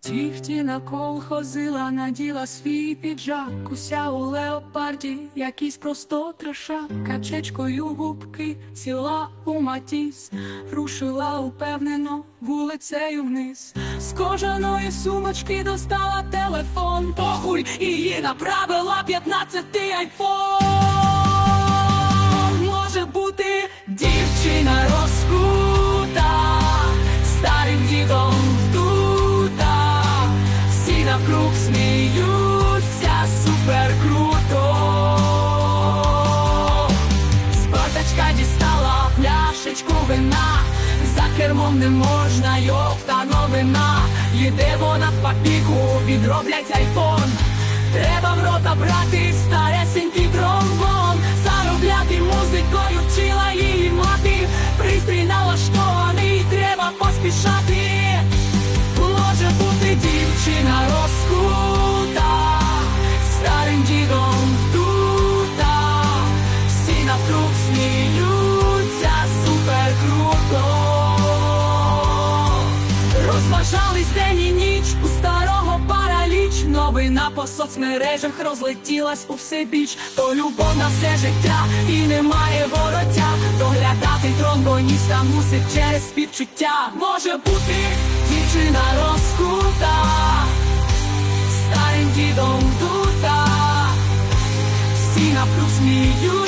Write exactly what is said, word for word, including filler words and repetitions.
Тіхтіна колхозила, наділа свій піджак, уся у леопарді, якийсь просто трешак. Качечкою губки ціла у матіс, рушила упевнено вулицею вниз. З кожаної сумочки достала телефон, похуй, і її направила п'ятнадцятий айфон. Може бути дівчина розкута, старим дідом вдута, всі навкруг сміються, супер круто. З бардачка дістала пляшечку вина, за кермом не можна, йофта новина. Їде вона в папіку, відроблять айфон. Треба в рота брати старесенький тромбон, заробляти музикою вчила її мати. Пристрій налаштований, треба поспішати. Може бути дівчина розкута, старим дідом вдута, всі навкруг сміються, супер круто. Розважались день і ніч, у старого параліч. Новина по соцмережах розлетілась у все біч. То любов на все життя і немає вороття. Доглядати тромбоніста мусить через співчуття. Може бути дівчина розкута, старим дідом вдута, всі навкруг сміють.